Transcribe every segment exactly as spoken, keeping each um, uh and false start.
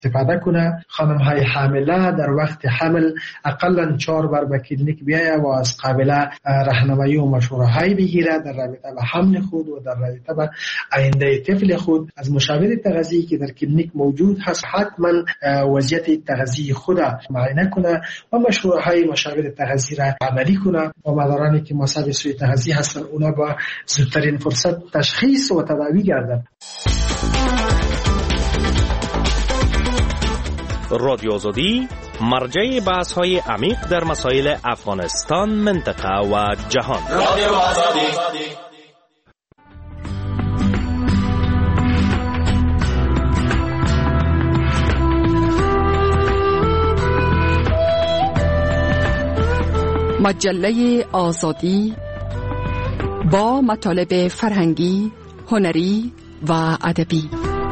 استفاده کنه. خانم های حامله در وقت حمل اقلا چهار بار به کلینیک بیایه و از قابل راهنمایی و مشوره های بگیره در رابطه به حمل خود و در رابطه به آینده طفل خود. از مشاور تغذیه‌ای که در کلینیک موجود هست حتما وضعیت تغذیه خود معاینه کنه و مشوره های مشاور تغذیه را عملی کنه و مدارانی که مصاب سوء تغذیه هستن اونا با زودترین فرصت تشخیص و تداوی گردن. رادیو آزادی مرجع بحث های عمیق در مسائل افغانستان، منطقه و جهان. رادیو آزادی. مجله آزادی با مطالب فرهنگی، هنری و ادبی.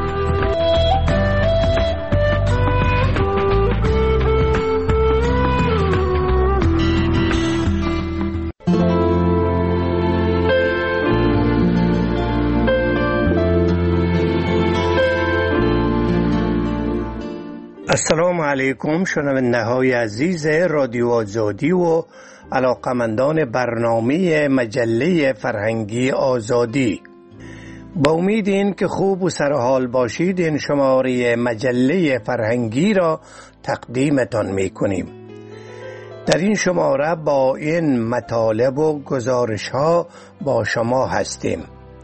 السلام علیکم شنونده های عزیز رادیو آزادی و علاقمندان برنامه مجله فرهنگی آزادی. با امید این که خوب و سرحال باشید این شماره مجله فرهنگی را تقدیمتان می کنیم. در این شماره با این مطالب و گزارش ها با شما هستیم.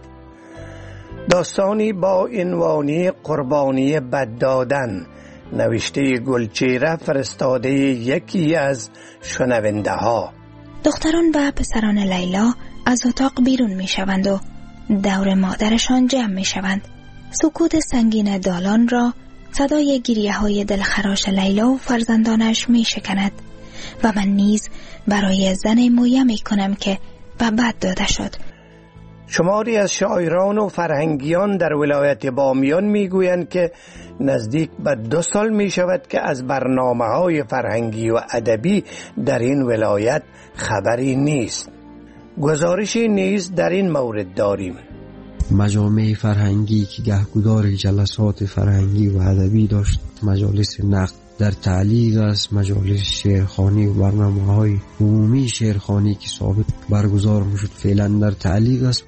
داستانی با عنوان قربانی بد دادن، نوشته گلچهره، فرستاده یکی از شنونده ها. دختران و پسران لیلا از اتاق بیرون می شوند و دور مادرشان جمع می شوند. سکوت سنگین دالان را صدای گریه های دلخراش لیلا و فرزندانش می شکند و من نیز برای زن مویه می کنم که به بد داده شد. شماری از شاعران و فرهنگیان در ولایت بامیان می گویند که نزدیک به دو سال می شود که از برنامه های فرهنگی و ادبی در این ولایت خبری نیست. گزارشی نیز در این مورد داریم. مجامع فرهنگی که گهگدار جلسات فرهنگی و ادبی داشت، مجالس نقد در تعلیق است، مجالس شعرخوانی و برنامه‌های عمومی شعرخوانی که ثابت برگزار میشد فعلا در تعلیق است.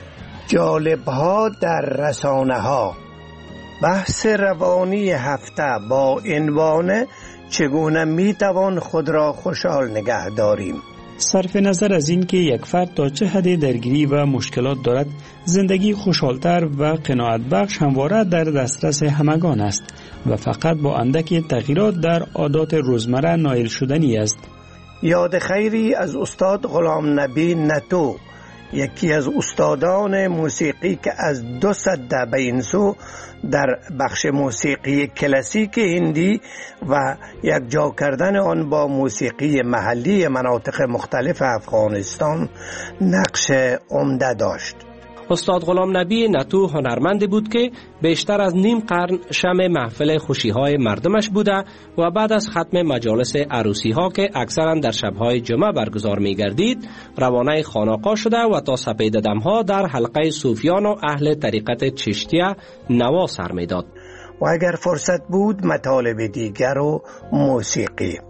جالب‌ها در رسانه‌ها. بحث روانی هفته با عنوان چگونه میتوان خود را خوشحال نگه داریم. صرف نظر از این که یک فرد تا چه حد درگیری و مشکلات دارد، زندگی خوشحالتر و قناعت بخش همواره در دسترس همگان است و فقط با اندکی تغییرات در عادات روزمره نائل شدنی است. یاد خیری از استاد غلام نبی نتو، یکی از استادان موسیقی که از دو سده به این سو در بخش موسیقی کلاسیک هندی و یک جا کردن آن با موسیقی محلی مناطق مختلف افغانستان نقش عمده داشت. استاد غلام نبی نتو هنرمندی بود که بیشتر از نیم قرن شمع محفل خوشی‌های مردمش بوده و بعد از ختم مجالس عروسی‌ها که اکثرا در شب‌های جمعه برگزار می‌گردید، روانه خانقاه شده و تا سپید دم‌ها در حلقه صوفیان و اهل طریقت چشتیه نوا سر می‌داد. و اگر فرصت بود مطالب دیگر و موسیقی.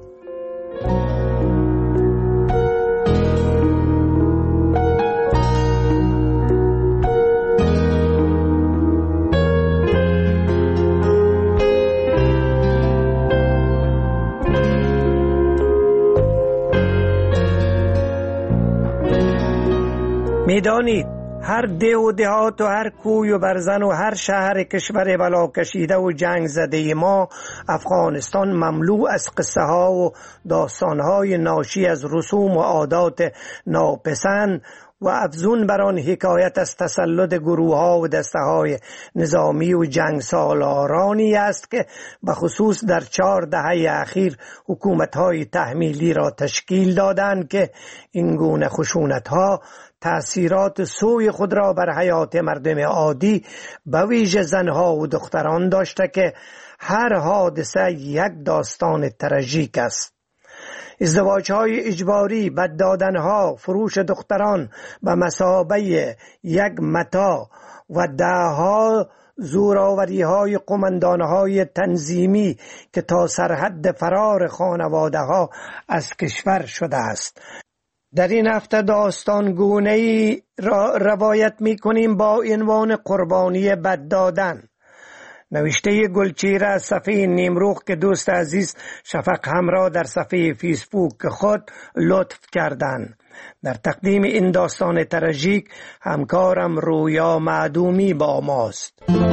میدانید هر ده و دهات و هر کوی و برزن و هر شهر کشور بلا کشیده و جنگ زده ما افغانستان مملو از قصه ها و داستان های ناشی از رسوم و عادات ناپسند و افزون بر آن حکایت از تسلط گروه ها و دسته های نظامی و جنگ سالارانی است که به خصوص در چهار دهه اخیر حکومت های تحمیلی را تشکیل دادند که این گونه خشونت ها تأثیرات سوی خود را بر حیات مردم عادی به ویژه زنها و دختران داشته که هر حادثه یک داستان تراژیک است. ازدواج‌های اجباری، بد دادن‌ها، فروش دختران به مثابه یک متاع و ده‌ها زوراوری های قماندان های تنظیمی که تا سرحد فرار خانواده ها از کشور شده است. در این هفته داستان گونه‌ای را روایت می کنیم با عنوان قربانی بد دادن. نوشته گلچهره از صفحه نیمروخ که دوست عزیز شفق همراه در صفحه فیسبوک خود لطف کردند. در تقدیم این داستان تراژیک همکارم رویا معدومی با ماست.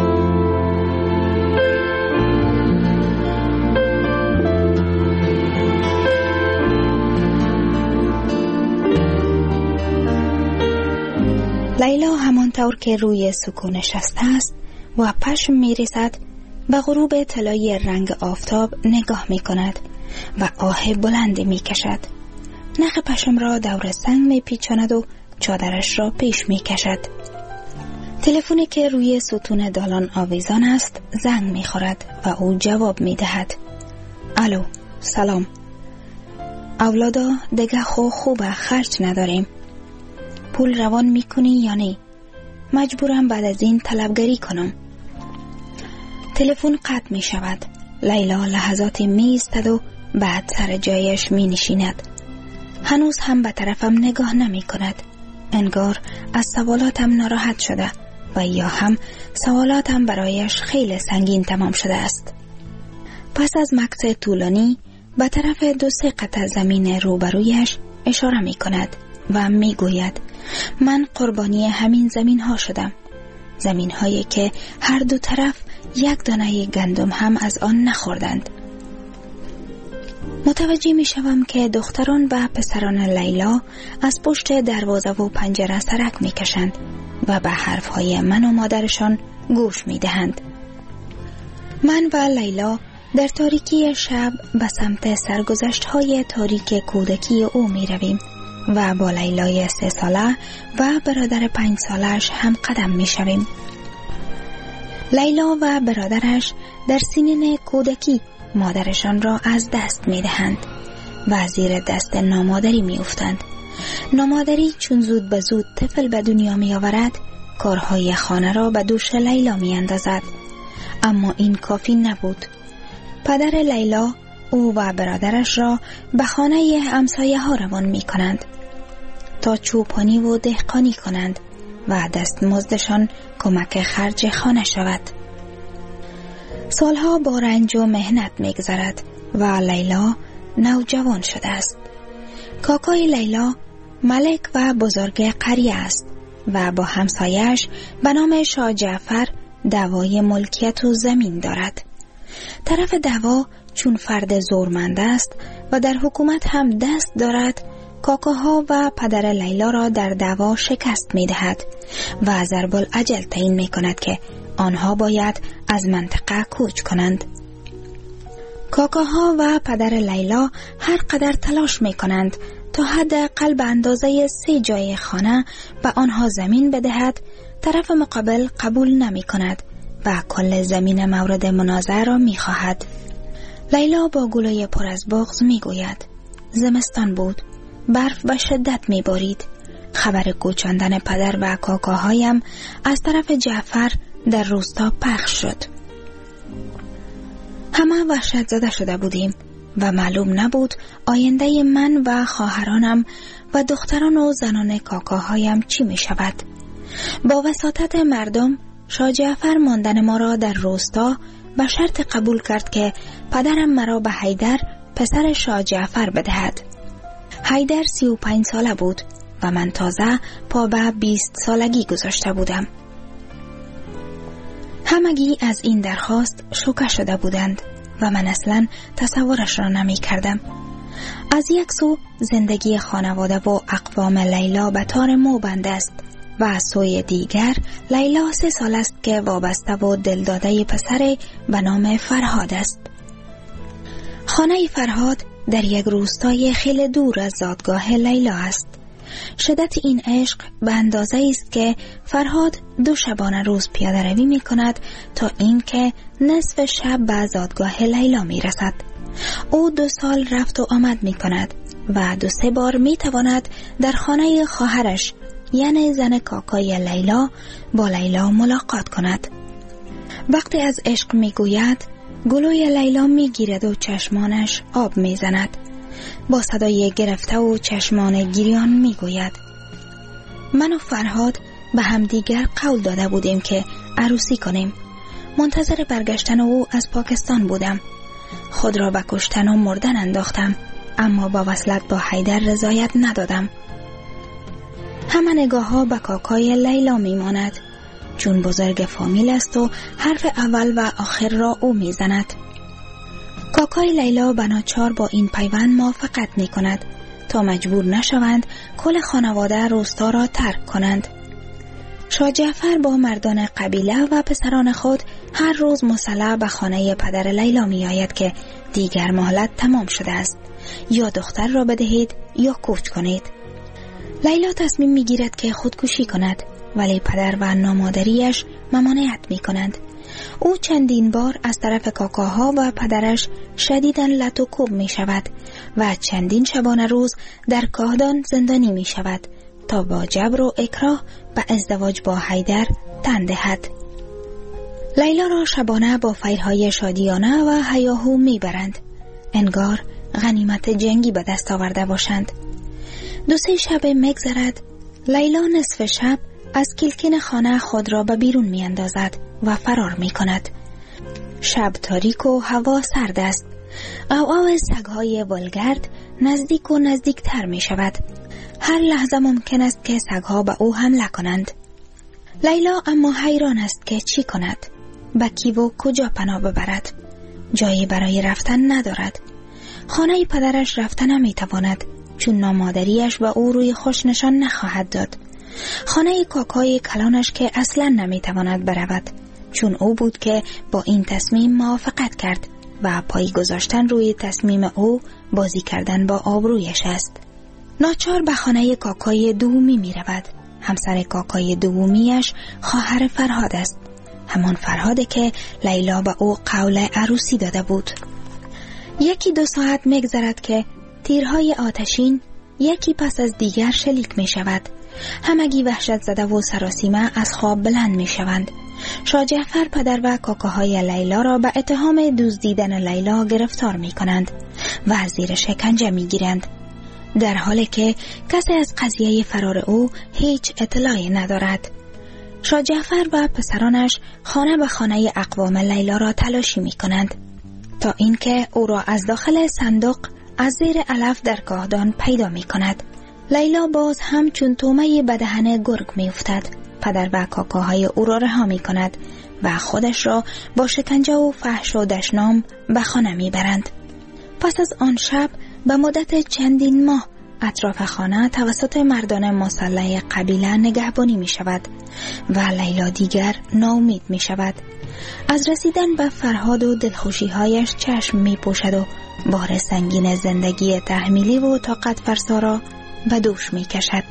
لیلا همانطور که روی سکو نشسته است و پشم می رسد به غروب طلایی رنگ آفتاب نگاه می کند و آه بلندی می کشد. نخ پشم را دور سنگ می پیچاند و چادرش را پیش می کشد. تلفنی که روی ستون دالان آویزان است زنگ می خورد و او جواب می دهد. الو، سلام. اولادا دیگه خو خوبه، خرج نداریم. پول روان می کنی یا نه؟ مجبورم بعد از این طلبگری کنم. تلفن قطع می شود. لیلا لحظاتی می ایستد و بعد سر جایش می نشیند. هنوز هم به طرفم نگاه نمی کند. انگار از سوالاتم ناراحت شده و یا هم سوالاتم برایش خیلی سنگین تمام شده است. پس از مکث طولانی به طرف دو سه قطعه زمین روبرویش اشاره می کند و می گوید من قربانی همین زمین ها شدم. زمین هایی که هر دو طرف یک دانه گندم هم از آن نخوردند. متوجه می شوم که دختران و پسران لیلا از پشت دروازه و پنجره سرک می کشند و به حرف های من و مادرشان گوش می دهند. من و لیلا در تاریکی شب به سمت سرگذشت های تاریک کودکی او می رویم و با لیلای سه ساله و برادر پنج سالش هم قدم می شویم. لیلا و برادرش در سنین کودکی مادرشان را از دست می دهند و زیر دست نامادری می افتند. نامادری چون زود به زود طفل به دنیا می آورد، کارهای خانه را به دوش لیلا می اندازد. اما این کافی نبود. پدر لیلا او و برادرش را به خانه همسایه ها روان می کنند تا چوپانی و دهقانی کنند و دستمزدشان کمک خرج خانه شود. سالها با رنج و مهنت می‌گذرد و لیلا نوجوان شده است. کاکای لیلا ملک و بزرگ قریه است و با همسایش به نام شاه جعفر دعوای ملکیت و زمین دارد. طرف دعوا چون فرد زورمند است و در حکومت هم دست دارد، کاکاها و پدر لیلا را در دعوا شکست می دهد و ضرب الاجل تعیین می کند که آنها باید از منطقه کوچ کنند. کاکاها و پدر لیلا هر قدر تلاش می کنند تا حداقل به اندازه سه جای خانه به آنها زمین بدهد، طرف مقابل قبول نمی کند و کل زمین مورد منازعه را می خواهد. لیلا با گلوی پر از بغض می گوید زمستان بود، برف به شدت می بارید. خبر کوچاندن پدر و کاکاهایم از طرف جعفر در روستا پخش شد. همه وحشت زده شده بودیم و معلوم نبود آینده من و خواهرانم و دختران و زنان کاکاهایم چی می شود. با وساطت مردم شاه جعفر ماندن ما را در روستا به شرط قبول کرد که پدرم مرا به حیدر پسر شاه جعفر بدهد. حیدر سی و پنج ساله بود و من تازه پا به بیست سالگی گذاشته بودم. همگی از این درخواست شوکه شده بودند و من اصلا تصورش را نمی کردم. از یک سو زندگی خانواده و اقوام لیلا به تار مو بند است و از سوی دیگر لیلا سه سال است که وابسته و دلداده پسر به نام فرهاد است. خانه فرهاد در یک روستای خیلی دور از زادگاه لیلا است. شدت این عشق به اندازه است که فرهاد دو شبانه روز پیاده روی می کند تا این که نصف شب به زادگاه لیلا می رسد. او دو سال رفت و آمد می کند و دو سه بار می تواند در خانه خواهرش یعنی زن کاکای لیلا با لیلا ملاقات کند. وقتی از عشق می گوید گلوی لیلا می گیرد و چشمانش آب می زند. با صدای گرفته و چشمان گریان می گوید من و فرهاد به همدیگر قول داده بودیم که عروسی کنیم. منتظر برگشتن او از پاکستان بودم. خود را به کشتن و مردن انداختم، اما با وصلت با حیدر رضایت ندادم. همه نگاه ها به کاکای لیلا می ماند، چون بزرگ فامیل است و حرف اول و آخر را او می زند. کاکای لیلا بناچار با این پیوند موافقت می کند تا مجبور نشوند کل خانواده روستا را ترک کنند. شاه جعفر با مردان قبیله و پسران خود هر روز مسلح به خانه پدر لیلا می آید که دیگر مهلت تمام شده است، یا دختر را بدهید یا کوچ کنید. لیلا تصمیم می گیرد که خودکشی کند، ولی پدر و نامادریش ممانعت می کنند. او چندین بار از طرف کاکاها و پدرش شدیداً لط و کوب می شود و چندین شبانه روز در کاهدان زندانی می شود تا با جبر و اکراه به ازدواج با حیدر تن دهد. لیلا را شبانه با فیرهای شادیانه و هیاهو می برند، انگار غنیمت جنگی به دست آورده باشند. دو سه شب میگذرد، لیلا نصف شب از کلکین خانه خود را به بیرون می اندازد و فرار می کند. شب تاریک و هوا سرد است. او او سگهای ولگرد نزدیک و نزدیک تر می شود. هر لحظه ممکن است که سگها به او حمله کنند. لیلا اما حیران است که چی کند؟ به کی و کجا پناه ببرد؟ جایی برای رفتن ندارد. خانه پدرش رفتن نمی تواند، چون نامادریش به او روی خوش نشان نخواهد داد. خانه کاکای کلانش که اصلا نمی تواند برود، چون او بود که با این تصمیم موافقت کرد و پای گذاشتن روی تصمیم او بازی کردن با آبرویش است. ناچار به خانه کاکای دومی می رود. همسر کاکای دومیش خواهر فرهاد است، همان فرهاده که لیلا به او قول عروسی داده بود. یکی دو ساعت میگذرد که تیرهای آتشین یکی پس از دیگر شلیک می شود. همگی وحشت زده و سراسیمه از خواب بلند می شوند. شاه جعفر پدر و کاکاهای لیلا را به اتهام دزدیدن لیلا گرفتار می کنند و زیر شکنجه می گیرند، در حالی که کسی از قضیه فرار او هیچ اطلاعی ندارد. شاه جعفر و پسرانش خانه به خانه اقوام لیلا را تلاشی می کنند تا اینکه او را از داخل صندوق از زیر علف در کاهدان پیدا می کند. لیلا باز هم چون تومه به دهن گرگ می افتد. پدر و کاکاهای او را رها می کند و خودش را با شکنجه و فحش و دشنام به خانه می برند. پس از آن شب به مدت چندین ماه اطراف خانه توسط مردان مسلح قبیله نگهبانی می شود و لیلا دیگر ناامید می شود. از رسیدن به فرهاد و دلخوشی‌هایش چشم می پوشد و بار سنگین زندگی تحمیلی و طاقت فرسا را به دوش می کشد.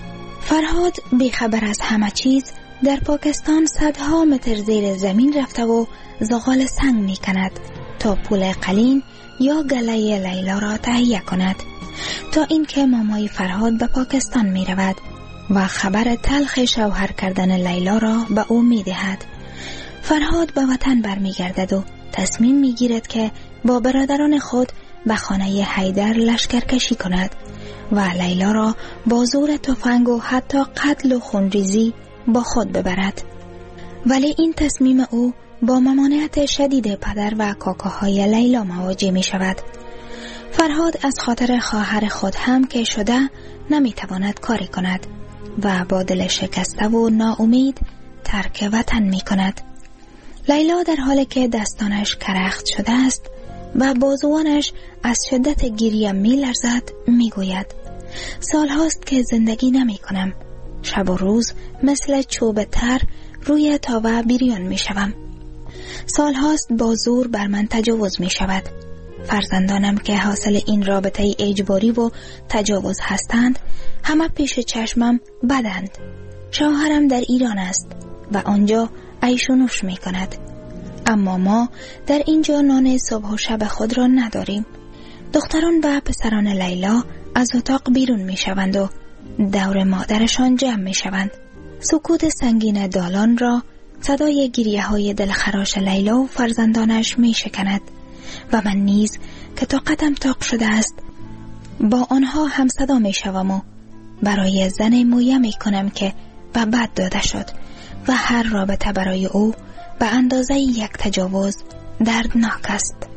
فرهاد بیخبر از همه چیز در پاکستان صدها متر زیر زمین رفته و زغال سنگ می کند تا پول قلین یا گله لیلا را تهیه کند، تا اینکه مامای فرهاد به پاکستان می رود و خبر تلخ شوهر کردن لیلا را به او می دهد. فرهاد به وطن برمی گردد و تصمیم می گیرد که با برادران خود به خانه حیدر لشکرکشی کند و لیلا را با زور تفنگ و حتی قتل و خونریزی با خود ببرد. ولی این تصمیم او با ممانعت شدید پدر و کاکاهای لیلا مواجه می شود. فرهاد از خاطر خواهر خود هم که شده نمی تواند کاری کند و با دل شکسته و ناامید ترک وطن می کند. لیلا در حالی که دستانش کرخت شده است و بازوانش از شدت گریه می لرزد می گوید سال هاست که زندگی نمی کنم. شب و روز مثل چوب تر روی تاوه بریان می شوم. سال هاست با زور بر من تجاوز می شود. فرزندانم که حاصل این رابطه اجباری و تجاوز هستند همه پیش چشمم بدند. شوهرم در ایران است و آنجا عیش و نوش می کند، اما ما در اینجا نان صبح و شب خود را نداریم. دختران و پسران لیلا از اتاق بیرون می شوند و دور مادرشان جمع می شوند. سکوت سنگین دالان را صدای گریه های دلخراش لیلا و فرزندانش می شکند و من نیز که طاقتم طاق شده است با آنها هم صدا می شوم و برای زن مویه می کنم که به بد داده شد و هر رابطه برای او به اندازه یک تجاوز دردناک است.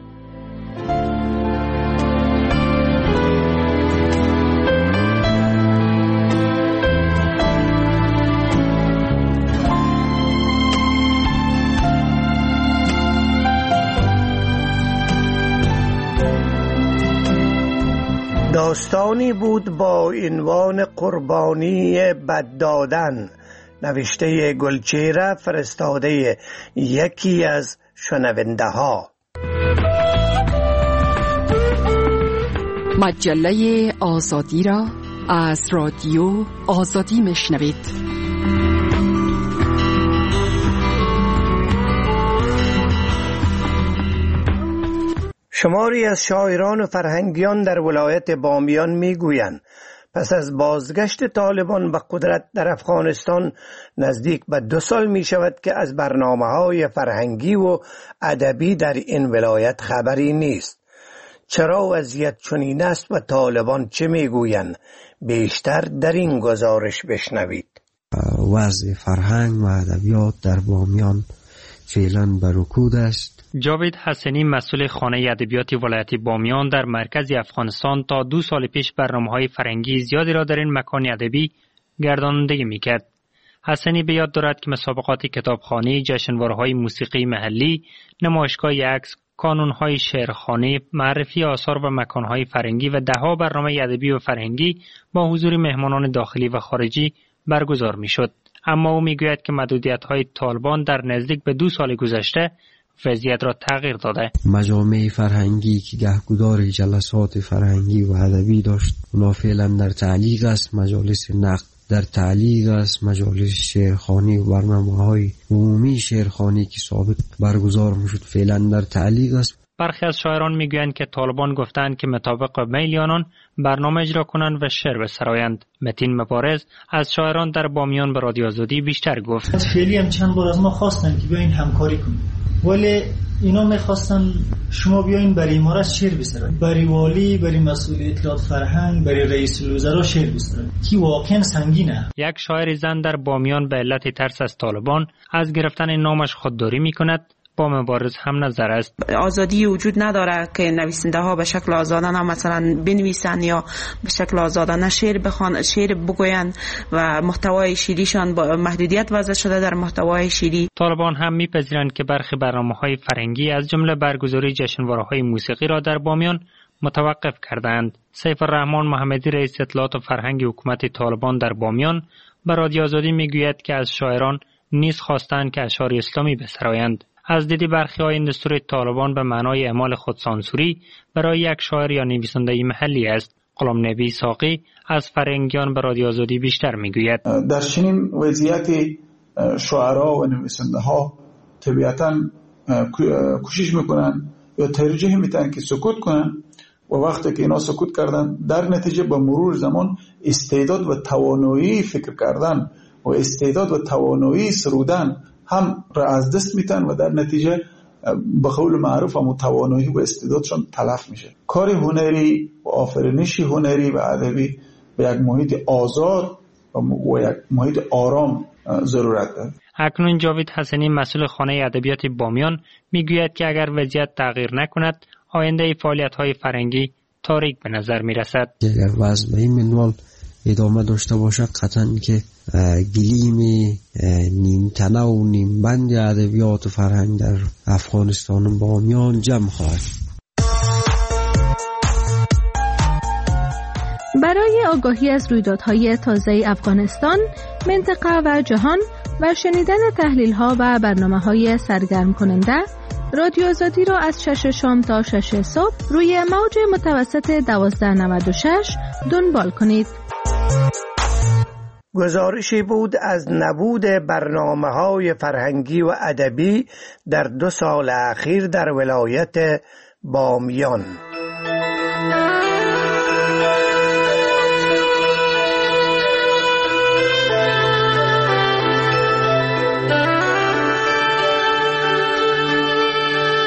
داستانی بود با عنوان قربانی بد دادن، نوشته گلچهره، فرستاده یکی از شنونده ها. مجله آزادی را از رادیو آزادی میشنوید. شماری از شاعران و فرهنگیان در ولایت بامیان میگویند پس از بازگشت طالبان به قدرت در افغانستان نزدیک به دو سال می شود که از برنامه‌های فرهنگی و ادبی در این ولایت خبری نیست. چرا وضعیت چنین است و طالبان چه میگویند؟ بیشتر در این گزارش بشنوید. وضع فرهنگ و ادبیات در بامیان فعلا بر رکود است. جاوید حسنی مسئول خانه ادبیات ولایت بامیان در مرکز افغانستان تا دو سال پیش برنامه‌های فرهنگی زیادی را در این مکان ادبی گردانندگی می‌کرد. حسنی به یاد دارد که مسابقات کتابخوانی، جشنواره‌های موسیقی محلی، نمایشگاه عکس، کانون‌های شعرخوانی، معرفی آثار و مکان‌های فرهنگی و ده‌ها برنامه ادبی و فرهنگی با حضور مهمانان داخلی و خارجی برگزار می‌شد. اما او می‌گوید که محدودیت‌های طالبان در نزدیک به دو سال گذشته وضعیت را تغییر داده. مجامع فرهنگی که گهگدار جلسات فرهنگی و ادبی داشت اونا فعلا در تعلیق است. مجالس نقد در تعلیق است. مجالس شعرخوانی و برنامه‌های عمومی شعرخوانی که سابق برگزار میشد فعلا در تعلیق است. برخی از شاعران میگویند که طالبان گفتند که مطابق میل آنان برنامه اجرا کنند و شعر بسرایند. متین مبارز از شاعران در بامیان به رادیو آزادی بیشتر گفت. خیلی هم چند بار از ما خواستن که بیاین همکاری کنیم، ولی اینا میخواستن شما بیاین برای امارت شعر بسرایید، برای والی، برای مسئول اطلاعات فرهنگ، برای رئیس الوزراء شعر بسرایید که واقعا سنگینه. یک شاعر زن در بامیان به علت ترس از طالبان از گرفتن نامش خودداری میکند. با مبارز هم نظر است. آزادی وجود نداره که نویسنده ها به شکل آزادانه مثلا بنویسن یا به شکل آزادانه شعر بخوان، شعر بگوین و محتوای شعریشان با محدودیت وضع شده در محتوای شعری. طالبان هم میپذیرند که برخی برنامه‌های فرهنگی از جمله برگزاری جشنواره‌های موسیقی را در بامیان متوقف کردند. سیف الرحمن محمدی رئیس اطلاعات و فرهنگ حکومت طالبان در بامیان به رادیو آزادی میگوید که از شاعران نیز خواستند که اشعار اسلامی بسرایند. از دیدی برخی های این دستور طالبان به معنای اعمال خودسانسوری برای یک شاعر یا نویسنده محلی است. غلام نبی ساقی از فرهنگیان به رادیو آزادی بیشتر میگوید. در چنین وضعیت شاعرها و نویسنده ها طبیعتاً کوشش میکنن یا ترجیح میدن که سکوت کنن و وقتی که اینا سکوت کردن در نتیجه با مرور زمان استعداد و توانایی فکر کردن و استعداد و توانایی سرودن هم را از دست میتن و در نتیجه به قول معروف هم توانایی و استعدادشون تلف میشه. کار هنری و آفرینش هنری و ادبی به یک محیط آزاد و یک محیط آرام ضرورت داره. اکنون جاوید حسنی مسئول خانه ادبیات بامیان میگوید که اگر وضعیت تغییر نکند آینده فعالیت‌های فرهنگی تاریک به نظر میرسد. اگر وضع به این منوال ادامه داشته باشد قطعاً که گلیم نیمتنه و نیمبند ادبیات و فرهنگ در افغانستان و بامیان جمع خواهد. برای آگاهی از رویدادهای تازه افغانستان، منطقه و جهان و شنیدن تحلیل‌ها و برنامه‌های سرگرم کننده، رادیو آزادی را از شش شام تا شش صبح روی موج متوسط دوازده نود و شش دنبال کنید. گزارشی بود از نبود برنامه‌های فرهنگی و ادبی در دو سال اخیر در ولایت بامیان.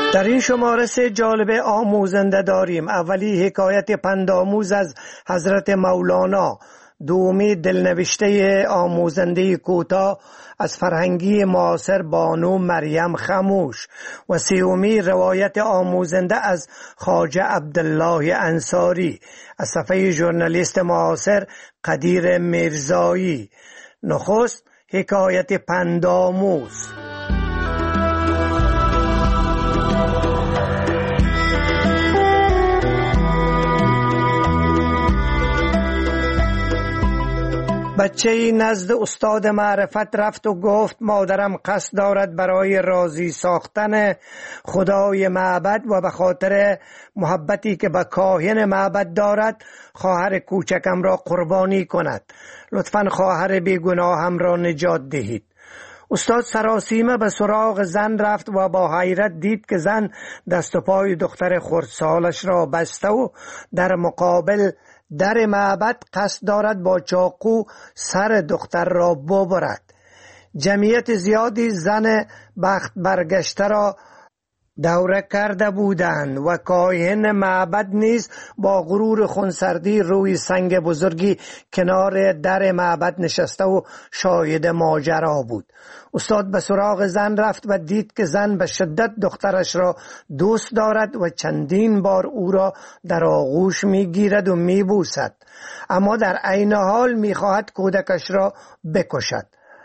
در این شماره سه جالب آموزنده داریم. اولی حکایت پندآموز از حضرت مولانا، دومی دلنوشته آموزنده کوتاه از فرهنگی معاصر بانو مریم خموش و سومی روایت آموزنده از خواجه عبدالله انصاری از صفحه ژورنالیست معاصر قدیر میرزایی. نخست حکایت پندآموز. بچه ای نزد استاد معرفت رفت و گفت مادرم قصد دارد برای راضی ساختن خدای معبد و به خاطر محبتی که به کاهن معبد دارد خواهر کوچکم را قربانی کند. لطفاً خواهر بیگناهم را نجات دهید. استاد سراسیمه به سراغ زن رفت و با حیرت دید که زن دست و پای دختر خردسالش را بسته و در مقابل در معبد قصد دارد با چاقو سر دختر را ببرد. جمعیت زیادی زن بخت برگشته را دوره کرده بودند و کاهن معبد نیز با غرور خونسردی روی سنگ بزرگی کنار در معبد نشسته و شاهد ماجرا بود. استاد به سراغ زن رفت و دید که زن به شدت دخترش را دوست دارد و چندین بار او را در آغوش میگیرد و میبوسد، اما در عین حال میخواهد کودکش را بکشد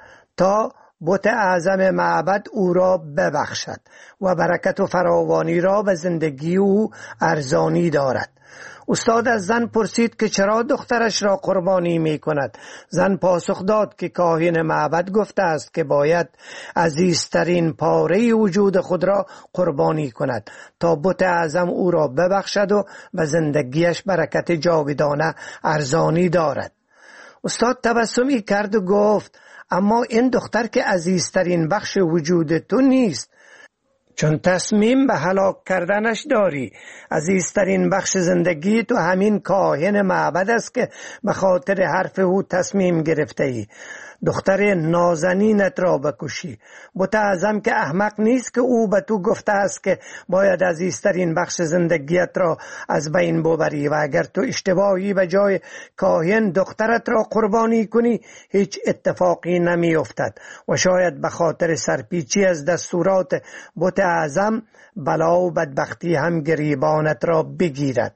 تا بت اعظم معبد او را ببخشد و برکت و فراوانی را به زندگی او ارزانی دارد. استاد از زن پرسید که چرا دخترش را قربانی می کند. زن پاسخ داد که کاهن معبد گفته است که باید عزیزترین پاره وجود خود را قربانی کند تا بت اعظم او را ببخشد و به زندگیش برکت جاودانه ارزانی دارد. استاد تبسمی کرد و گفت اما این دختر که عزیزترین بخش وجود تو نیست، چون تصمیم به هلاک کردنش داری. عزیزترین بخش زندگی تو همین کاهن معبد است که به خاطر حرف او تصمیم گرفته ای دختر نازنینت را بکشی. بت اعظم که احمق نیست که او به تو گفته است که باید عزیزترین بخش زندگیت را از بین ببری و اگر تو اشتباهی به جای کاهن دخترت را قربانی کنی هیچ اتفاقی نمی افتد و شاید به خاطر سرپیچی از دستورات بت اعظم بلا و بدبختی هم گریبانت را بگیرد.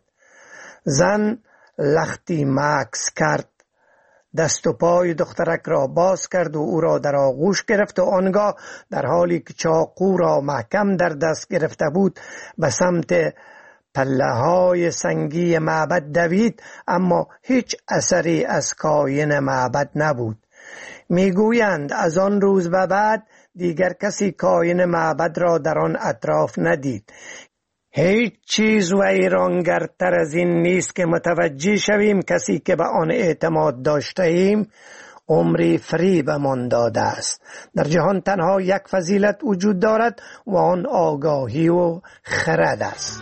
زن لختی مکث کرد، دست و پای دخترک را باز کرد و او را در آغوش گرفت و آنگاه در حالی که چاقو را محکم در دست گرفته بود به سمت پله های سنگی معبد دوید، اما هیچ اثری از کاهن معبد نبود. میگویند از آن روز به بعد دیگر کسی کاهن معبد را در آن اطراف ندید. هیچ چیز ویرانگرتر از این نیست که متوجه شویم کسی که به آن اعتماد داشته ایم عمری فریبمان داده است. در جهان تنها یک فضیلت وجود دارد و آن آگاهی و خرد است.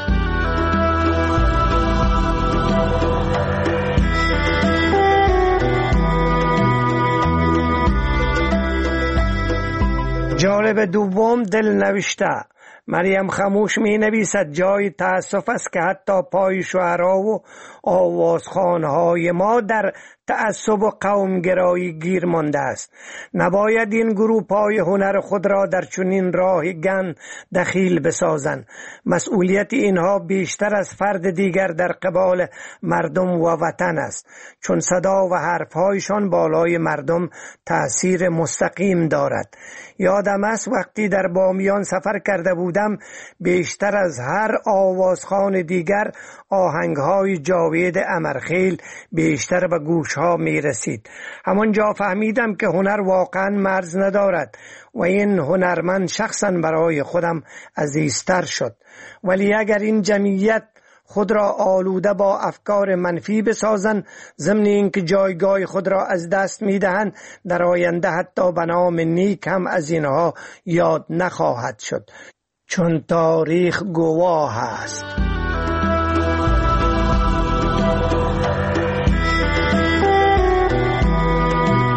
جالب دوم دلنوشته. مریم خموش می نویسد جای تأسف است که حتی پای شعرا و آوازخوانهای ما در تعصب و قومگرایی گیر مانده است. نباید این گروه پای هنر خود را در چنین راه گن دخیل بسازند. مسئولیت اینها بیشتر از فرد دیگر در قبال مردم و وطن است، چون صدا و حرفهایشان بالای مردم تأثیر مستقیم دارد. یادم است وقتی در بامیان سفر کرده بودم بیشتر از هر آوازخوان دیگر آهنگهای جاوید امرخیل بیشتر به گوش ها می رسید. همانجا فهمیدم که هنر واقعا مرز ندارد و این هنرمند شخصا برای خودم عزیزتر شد. ولی اگر این جمعیت خود را آلوده با افکار منفی بسازند ضمن اینکه جایگاه خود را از دست میدهند، در آینده حتی به نام نیک هم از اینها یاد نخواهد شد، چون تاریخ گواه است.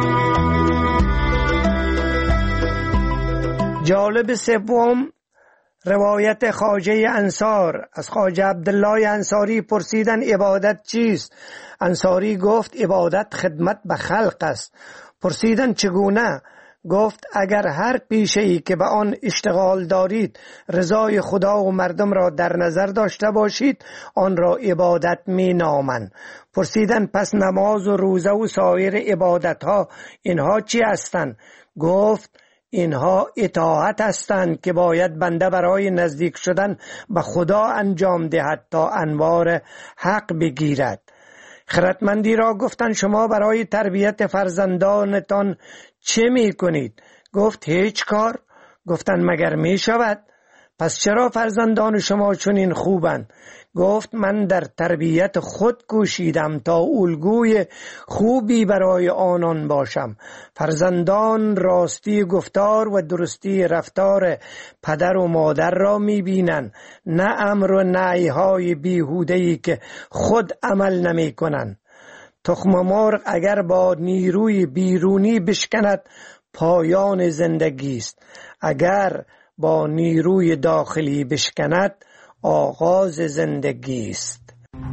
جالب سوم روایت خواجه انصار از خواجه عبدالله انصاری پرسیدن عبادت چیست؟ انصاری گفت عبادت خدمت به خلق است. پرسیدن چگونه؟ گفت اگر هر پیشه‌ای که به آن اشتغال دارید رضای خدا و مردم را در نظر داشته باشید آن را عبادت می نامند. پرسیدن پس نماز و روزه و سایر عبادت ها اینها چی هستند؟ گفت اینها اطاعت هستند که باید بنده برای نزدیک شدن به خدا انجام دهد تا انوار حق بگیرد. خردمندی را گفتند شما برای تربیت فرزندانتان چه می کنید؟ گفت هیچ کار. گفتند مگر می شود؟ پس چرا فرزندان شما چنین خوبند؟ گفت من در تربیت خود کوشیدم تا الگوی خوبی برای آنان باشم. فرزندان راستی گفتار و درستی رفتار پدر و مادر را می بینند، نه امر و نهی های بیهوده‌ای که خود عمل نمی کنند. تخم مرغ اگر با نیروی بیرونی بشکند پایان زندگی است، اگر با نیروی داخلی بشکند آغاز زندگی است.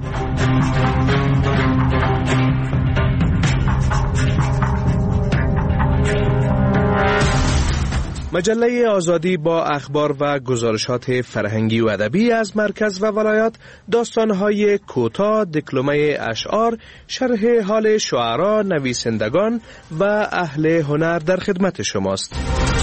مجله آزادی با اخبار و گزارشات فرهنگی و ادبی از مرکز و ولایات، داستان‌های کوتاه، دکلمه اشعار، شرح حال شعرا، نویسندگان و اهل هنر در خدمت شماست.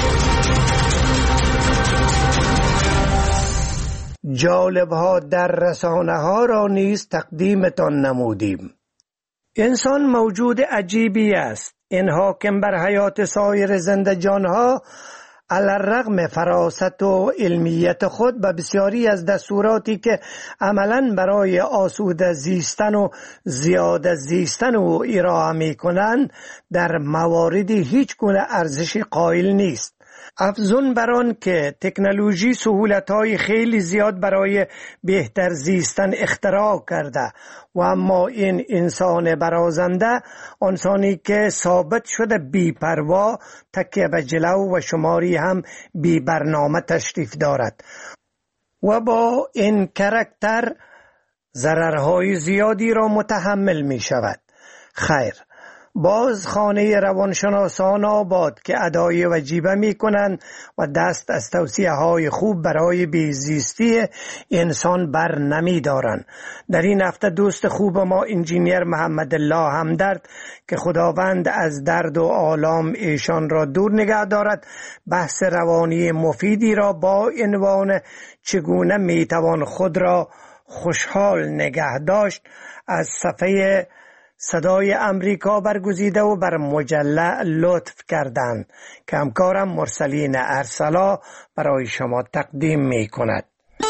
جالب‌ها در رسانه ها را نیز تقدیمتان نمودیم. انسان موجود عجیبی است. این حاکم بر حیات سایر زنده جانها علی‌الرغم فراست و علمیت خود به بسیاری از دستوراتی که عملاً برای آسوده زیستن و زیاده زیستن او ارائه می‌کنند در مواردی هیچ گونه ارزش قائل نیست. افزون بر آن که تکنولوژی سهولت‌های خیلی زیاد برای بهتر زیستن اختراع کرده و اما این انسان برازنده، انسانی که ثابت شده بی پروا، تکیه به جلو و شماری هم بی برنامه تشریف دارد و با این کاراکتر ضررهای زیادی را متحمل می شود. خیر، باز خانه روانشناسان آباد که ادای وجیبه می کنند و دست از توصیه های خوب برای بیزیستی انسان بر نمی دارند. در این هفته دوست خوب ما انجینیر محمد الله همدرد که خداوند از درد و آلام ایشان را دور نگه دارد، بحث روانی مفیدی را با عنوان چگونه می توان خود را خوشحال نگه داشت از صفحه صدای امریکا برگزیده و بر مجله لطف کردند که همکارم مرسلین ارسلا برای شما تقدیم می کند.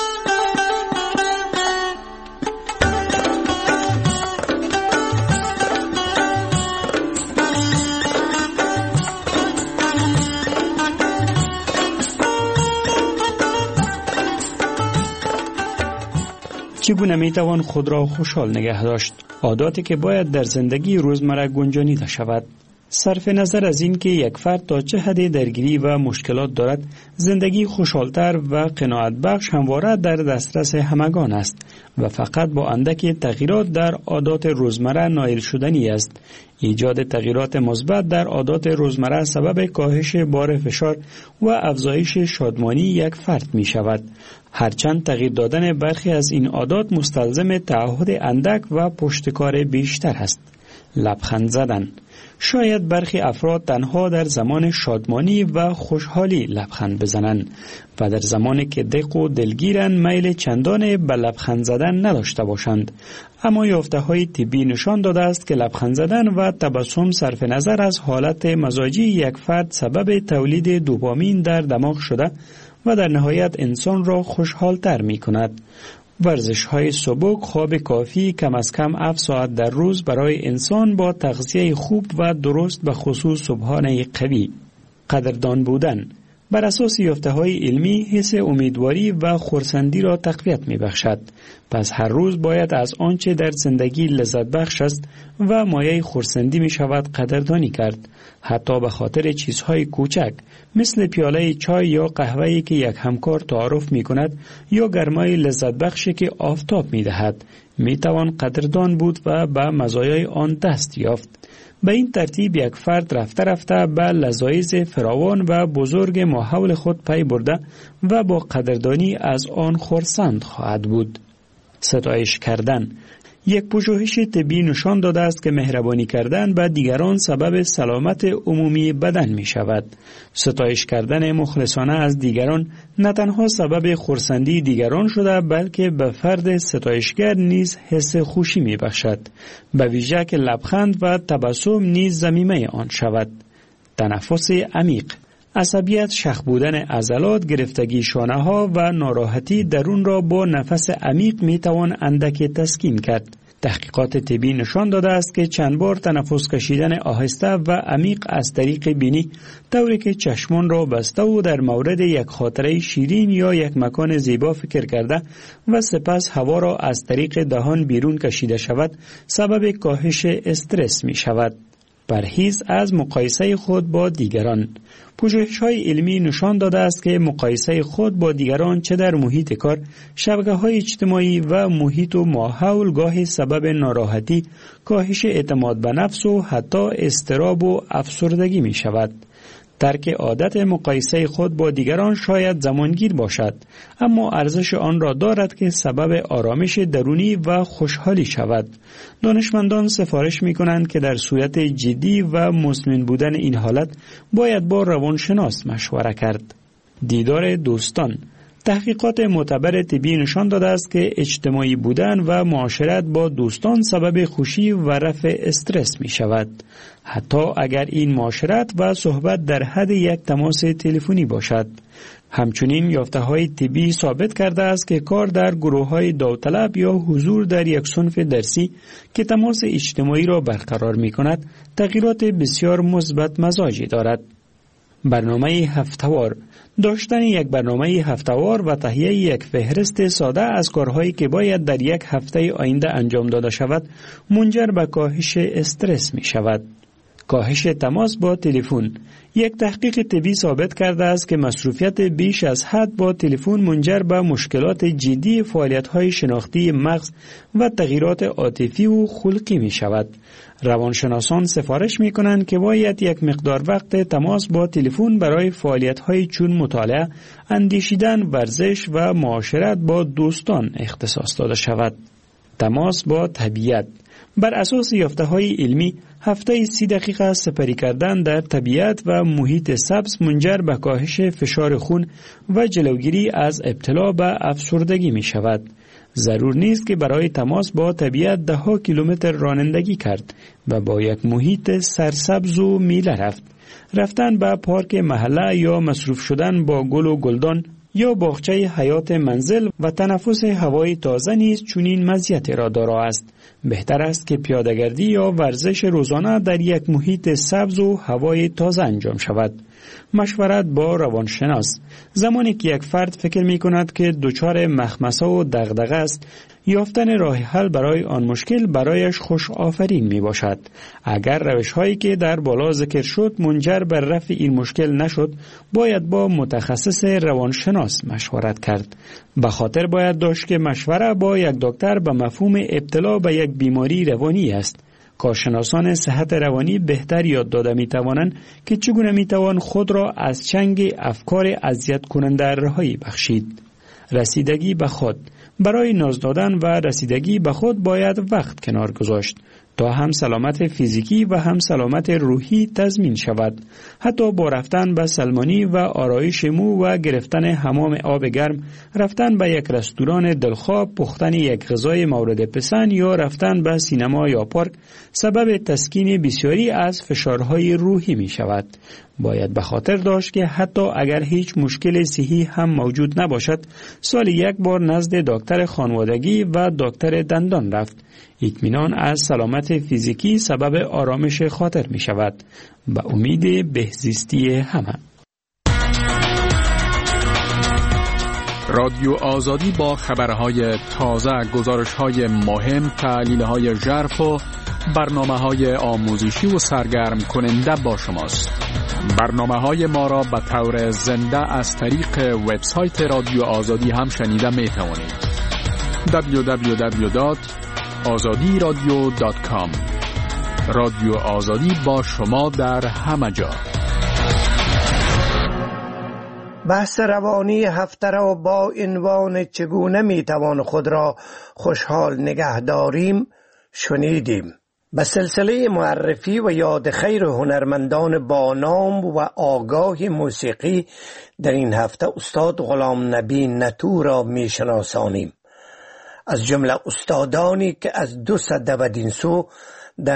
چگونه میتوان خود را خوشحال نگه داشت؟ عاداتی که باید در زندگی روزمره گنجانیده شود. صرف نظر از این که یک فرد تا چه حد درگیری و مشکلات دارد، زندگی خوشحالتر و قناعت بخش همواره در دسترس همگان است و فقط با اندکی تغییرات در عادات روزمره نائل شدنی است. ایجاد تغییرات مثبت در عادات روزمره سبب کاهش بار فشار و افزایش شادمانی یک فرد می شود. هرچند تغییر دادن برخی از این عادات مستلزم تعهد اندک و پشتکار بیشتر است. لبخند زدن. شاید برخی افراد تنها در زمان شادمانی و خوشحالی لبخند بزنند و در زمانی که دق و دلگیرن میل چندان به لبخند زدن نداشته باشند. اما یافته‌های طبی نشان داده است که لبخند زدن و تبسم صرف نظر از حالت مزاجی یک فرد سبب تولید دوپامین در دماغ شده و در نهایت انسان را خوشحالتر می کند. ورزش های سبک، خواب کافی، کم از کم هفت ساعت در روز برای انسان با تغذیه خوب و درست به خصوص صبحانه قوی. قدردان بودن. بر اساس یافته‌های علمی حس امیدواری و خرسندی را تقویت می‌بخشد. پس هر روز باید از آنچه در زندگی لذت بخش است و مایه خرسندی می‌شود قدردانی کرد، حتی به خاطر چیزهای کوچک مثل پیاله چای یا قهوه‌ای که یک همکار تعارف می‌کند یا گرمای لذت بخشی که آفتاب می‌دهد. می‌توان قدردان بود و به مزایای آن دست یافت. به این ترتیب یک فرد رفته رفته به لذایز فراوان و بزرگ ماحول خود پی برده و با قدردانی از آن خرسند خواهد بود. ستایش کردن. یک پژوهش طبی نشان داده است که مهربانی کردن به دیگران سبب سلامت عمومی بدن می شود. ستایش کردن مخلصانه از دیگران نه تنها سبب خرسندی دیگران شده، بلکه به فرد ستایشگر نیز حس خوشی می بخشد، به ویژه که لبخند و تبسم نیز ضمیمه آن شود. تنفس عمیق. عصبیت، شخ بودن عضلات، گرفتگی شانه ها و ناراحتی درون را با نفس عمیق می توان اندک تسکین کرد. تحقیقات طبی نشان داده است که چند بار تنفس کشیدن آهسته و عمیق از طریق بینی، طوری که چشمان را بسته و در مورد یک خاطره شیرین یا یک مکان زیبا فکر کرده و سپس هوا را از طریق دهان بیرون کشیده شود، سبب کاهش استرس می شود. پرهیز از مقایسه خود با دیگران. پژوهش‌های علمی نشان داده است که مقایسه خود با دیگران چه در محیط کار، شبکه‌های اجتماعی و محیط و ماحول گاهی سبب ناراحتی، کاهش اعتماد به نفس و حتی اضطراب و افسردگی می شود. ترک عادت مقایسه خود با دیگران شاید زمانگیر باشد، اما ارزش آن را دارد که سبب آرامش درونی و خوشحالی شود. دانشمندان سفارش می کنند که در صورت جدی و مزمن بودن این حالت باید با روانشناس مشوره کرد. دیدار دوستان. تحقیقات معتبر طبی نشان داده است که اجتماعی بودن و معاشرت با دوستان سبب خوشی و رفع استرس می شود، حتی اگر این معاشرت و صحبت در حد یک تماس تلفنی باشد. همچنین یافته‌های طبی ثابت کرده است که کار در گروه‌های داوطلب یا حضور در یک صنف درسی که تماس اجتماعی را برقرار می کند، تغییرات بسیار مثبت مزاجی دارد. برنامه هفته‌وار. داشتن یک برنامه هفته‌وار و تهیه یک فهرست ساده از کارهایی که باید در یک هفته آینده انجام داده شود، منجر به کاهش استرس می شود. کاهش تماس با تلفن. یک تحقیق طبی ثابت کرده است که مصروفیت بیش از حد با تلفن منجر به مشکلات جدی فعالیت‌های شناختی مغز و تغییرات عاطفی و خلقی می شود. روانشناسان سفارش می کنند که باید یک مقدار وقت تماس با تلفن برای فعالیت‌های چون مطالعه، اندیشیدن، ورزش و معاشرت با دوستان اختصاص داده شود. تماس با طبیعت. بر اساس یافته‌های علمی، هفته سی دقیقه سپری کردن در طبیعت و محیط سبز منجر به کاهش فشار خون و جلوگیری از ابتلا به افسردگی می شود. ضرور نیست که برای تماس با طبیعت ده ها کیلومتر رانندگی کرد و با یک محیط سرسبز و میله رفت. رفتن به پارک محله یا مصروف شدن با گل و گلدان یا باغچه حیات منزل و تنفس هوای تازه نیز چنین مزیتی را دارا است. بهتر است که پیاده‌گردی یا ورزش روزانه در یک محیط سبز و هوای تازه انجام شود. مشورت با روانشناس. زمانی که یک فرد فکر می کند که دچار مخمصه و دغدغه است، یافتن راه حل برای آن مشکل برایش خوش آفرین می باشد. اگر روش هایی که در بالا ذکر شد منجر بر رفع این مشکل نشد، باید با متخصص روانشناس مشورت کرد. به خاطر باید داشت که مشوره با یک دکتر به مفهوم ابتلا به یک بیماری روانی است. کارشناسان صحت روانی بهتر یاد داده می توانند که چگونه می توان خود را از چنگ افکار اذیت کننده رهایی بخشید. رسیدگی به خود. برای ناز دادن و رسیدگی به خود باید وقت کنار گذاشت تا هم سلامت فیزیکی و هم سلامت روحی تضمین شود. حتی با رفتن به سلمانی و آرایش مو و گرفتن حمام آب گرم، رفتن به یک رستوران دلخواه، پختن یک غذای مورد پسند یا رفتن به سینما یا پارک سبب تسکین بسیاری از فشارهای روحی می شود. باید به خاطر داشت که حتی اگر هیچ مشکل صحی هم موجود نباشد، سال یک بار نزد دکتر خانوادگی و دکتر دندان رفت. اطمینان از سلامت فیزیکی سبب آرامش خاطر می شود. به امید بهزیستی همه. رادیو آزادی با خبرهای تازه، گزارشهای مهم، تحلیلهای ژرف و برنامه‌های آموزشی و سرگرم کننده با شماست. برنامه‌های ما را به طور زنده از طریق وبسایت رادیو آزادی هم شنیده می توانید. دبلیو دبلیو دبلیو دات آزادی رادیو دات کام. رادیو آزادی با شما در همه جا. بحث روانی هفته را با عنوان چگونه میتوان خود را خوشحال نگه داریم شنیدیم. به سلسله معرفی و یاد خیر هنرمندان با نام و آگاه موسیقی در این هفته استاد غلام نبی نتو را میشناسانیم. از جمله استادانی که از دو سده و دینسو در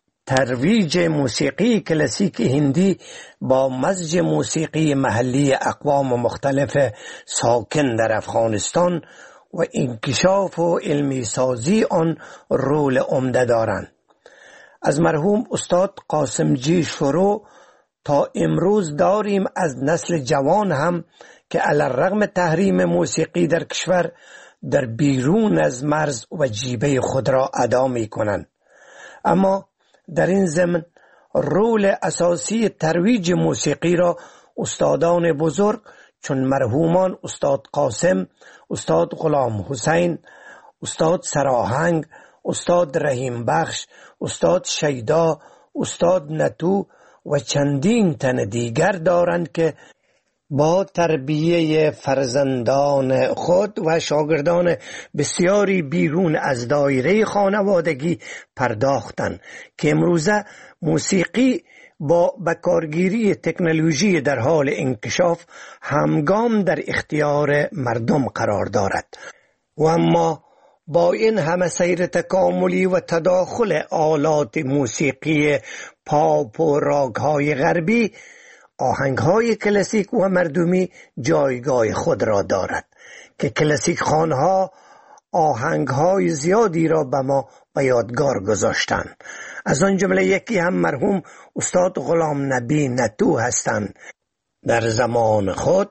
ترویج موسیقی کلاسیک هندی با مزج موسیقی محلی اقوام مختلف ساکن در افغانستان و انکشاف و علمی سازی آن رول عمده دارند. از مرحوم استاد قاسم جی شروع تا امروز داریم از نسل جوان هم که علی الرغم تحریم موسیقی در کشور در بیرون از مرز و جیبه خود را ادا می کنند. اما در این ضمن رول اساسی ترویج موسیقی را استادان بزرگ چون مرحومان استاد قاسم، استاد غلام حسین، استاد سراهنگ، استاد رحیم بخش، استاد شیدا، استاد نتو و چندین تن دیگر دارند که با تربیه فرزندان خود و شاگردان بسیاری بیرون از دایره خانوادگی پرداختند که امروزه موسیقی با بکارگیری تکنولوژی در حال انکشاف همگام در اختیار مردم قرار دارد. و اما با این همه سیر تکاملی و تداخل آلات موسیقی پاپ و راگ‌های غربی، آهنگ‌های کلاسیک و مردمی جایگاه خود را دارد که کلاسیک خوانها آهنگ‌های زیادی را به ما به یادگار گذاشتند. از آن جمله یکی هم مرحوم استاد غلام نبی نتو هستند. در زمان خود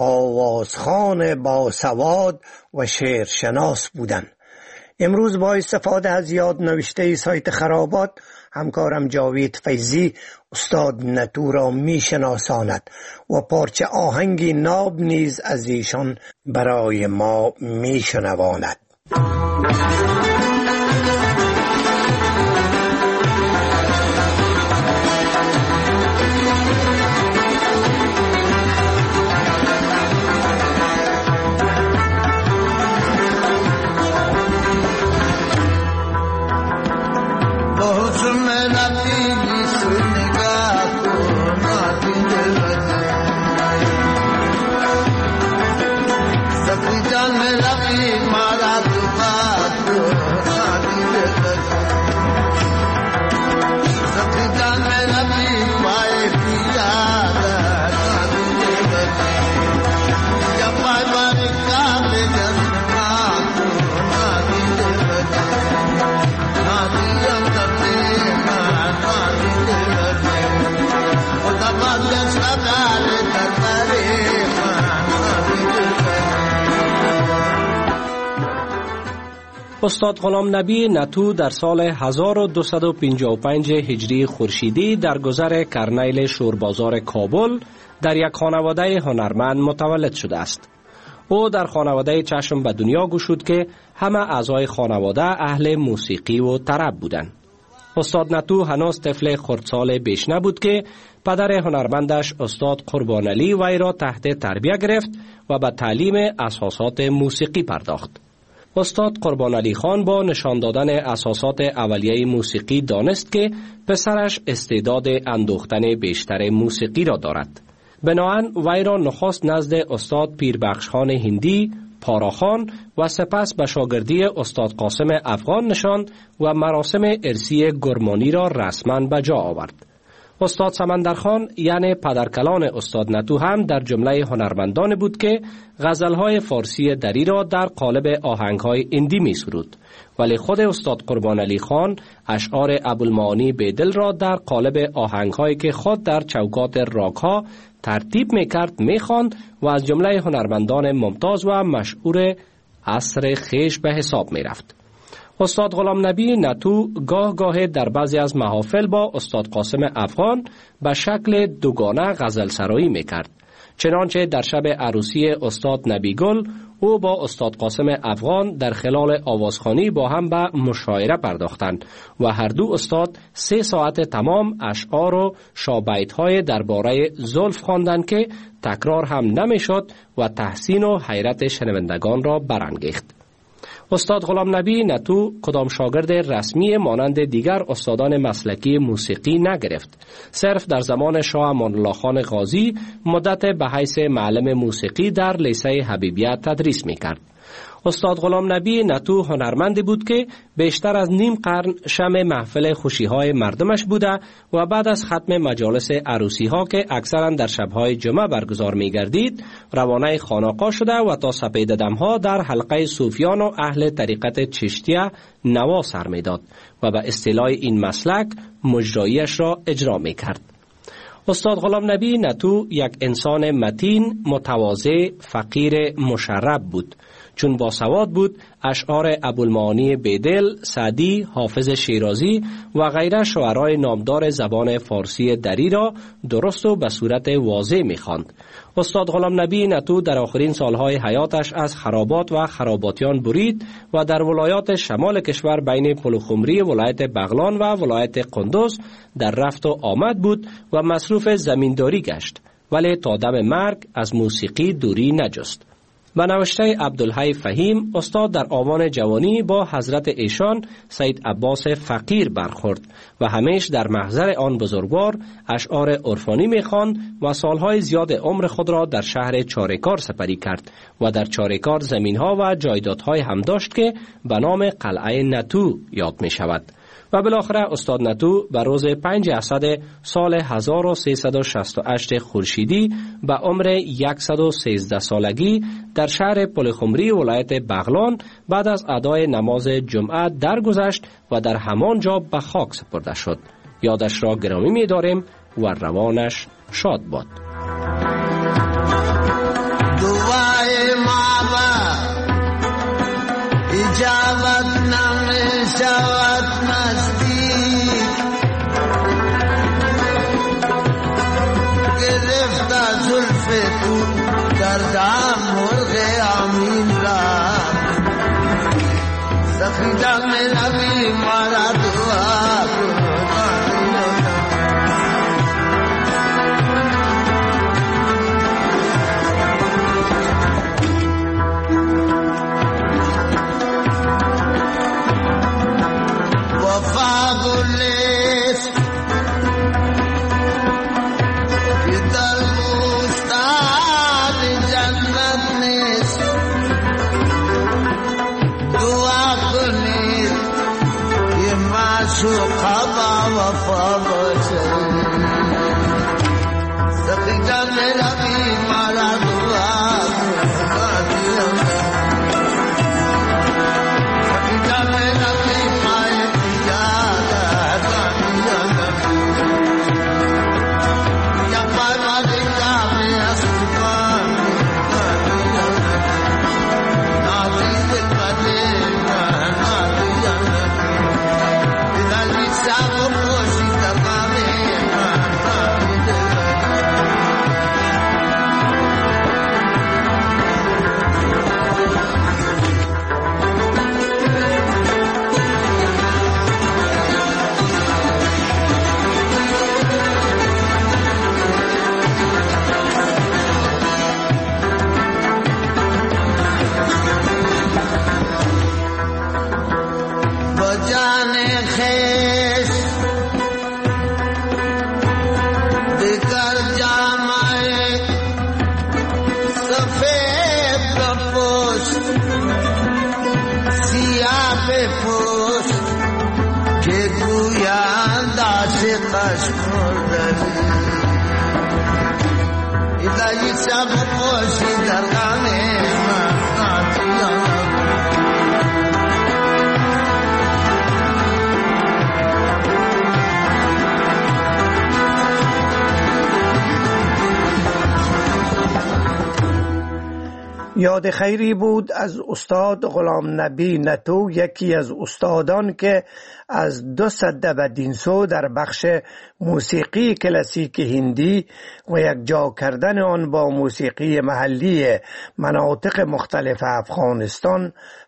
آوازخوان با سواد و شعرشناس بودند. امروز با استفاده از یاد نوشته سایت خرابات همکارم جاوید فیضی استاد نتو را می شناساند و پارچه آهنگی ناب نیز از ایشان برای ما می شنواند. استاد غلام نبی نتو در سال هزار و دویست و پنجاه و پنج هجری خورشیدی در گذر کرنیل شوربازار کابل در یک خانواده هنرمند متولد شده است. او در خانواده چشم به دنیا گشود که همه اعضای خانواده اهل موسیقی و طرب بودند. استاد نتو هنوز طفل خردسال بیش نبود که پدر هنرمندش استاد قربان علی وی را تحت تربیت گرفت و به تعلیم اساسات موسیقی پرداخت. استاد قربان علی خان با نشان دادن اساسات اولیه موسیقی دانست که پسرش استعداد اندوختن بیشتر موسیقی را دارد. بنابراین وی را نخست نزد استاد پیربخش خان هندی، پاراخان و سپس به شاگردی استاد قاسم افغان نشاند و مراسم ارثی گرمانی را رسما به جا آورد. استاد سمندرخان یعنی پدرکلان استاد نتو هم در جمله هنرمندان بود که غزلهای فارسی دری را در قالب آهنگهای هندی می سرود، ولی خود استاد قربان علی خان اشعار ابوالمعانی بیدل را در قالب آهنگهایی که خود در چوکات راگ‌ها ترتیب میکرد میخواند و از جمله هنرمندان ممتاز و مشهور عصر خیش به حساب میرفت. استاد غلام نبی نتو گاه گاه در بعضی از محافل با استاد قاسم افغان به شکل دوگانه غزل سرایی میکرد. چنانچه در شب عروسی استاد نبی گل او با استاد قاسم افغان در خلال آوازخوانی با هم به مشاعره پرداختند و هر دو استاد سه ساعت تمام اشعار و شابیت‌های درباره زلف خواندند که تکرار هم نمیشد و تحسین و حیرت شنوندگان را برانگیخت. استاد غلام نبی نتو کدام شاگرد رسمی مانند دیگر استادان مسلکی موسیقی نگرفت. صرف در زمان شاه امان الله خان غازی مدت به حیث معلم موسیقی در لیسه حبیبیه تدریس میکرد. استاد غلام نبی نتو هنرمندی بود که بیشتر از نیم قرن شمع محفل خوشی‌های مردمش بوده و بعد از ختم مجالس عروسی‌ها که اکثرا در شب‌های جمعه برگزار می‌گردید، روانه خانقاه شده و تا سپیده دم‌ها در حلقه صوفیان و اهل طریقت چشتیه نوا سر می‌داد و به اصطلاح این مسلک مجراییش را اجرا می‌کرد. استاد غلام نبی نتو یک انسان متین، متواضع، فقیر مشرب بود. چون باسواد بود، اشعار ابوالمعانی بیدل، سعدی، حافظ شیرازی و غیره شعرای نامدار زبان فارسی دری را درست و به صورت واضح می‌خواند. استاد غلام نبی نتو در آخرین سالهای حیاتش از خرابات و خراباتیان برید و در ولایات شمال کشور بین پلخمری ولایت بغلان و ولایت قندوز در رفت و آمد بود و مصروف زمینداری گشت، ولی تا دم مرگ از موسیقی دوری نجست. به نوشته عبدالحی فهیم، استاد در آوان جوانی با حضرت ایشان سید عباس فقیر برخورد و همیش در محضر آن بزرگوار اشعار عرفانی می‌خواند و سالهای زیاد عمر خود را در شهر چاریکار سپری کرد و در چاریکار زمین‌ها و جایدادهای هم داشت که به نام قلعه نتو یاد می‌شود. و بالاخره استاد نتو به روز پنج اسد سال هزار و سیصد و شصت و هشت خورشیدی به عمر صد و سیزده سالگی در شهر پلخمری ولایت بغلان بعد از ادای نماز جمعه درگذشت و در همان جا به خاک سپرده شد. یادش را گرامی می داریم و روانش شاد باد. دعای ما با اجابت نمی شود نزدیک، گرفت زلف تو در دم مرغ امین را، سخی دم نبی مارا دعا یاد خیری بود از استاد غلام نبی نتو، یکی از استادان که از دو سده و دینسو در بخش موسیقی کلاسیک هندی و یک جا کردن آن با موسیقی محلی مناطق مختلف افغانستان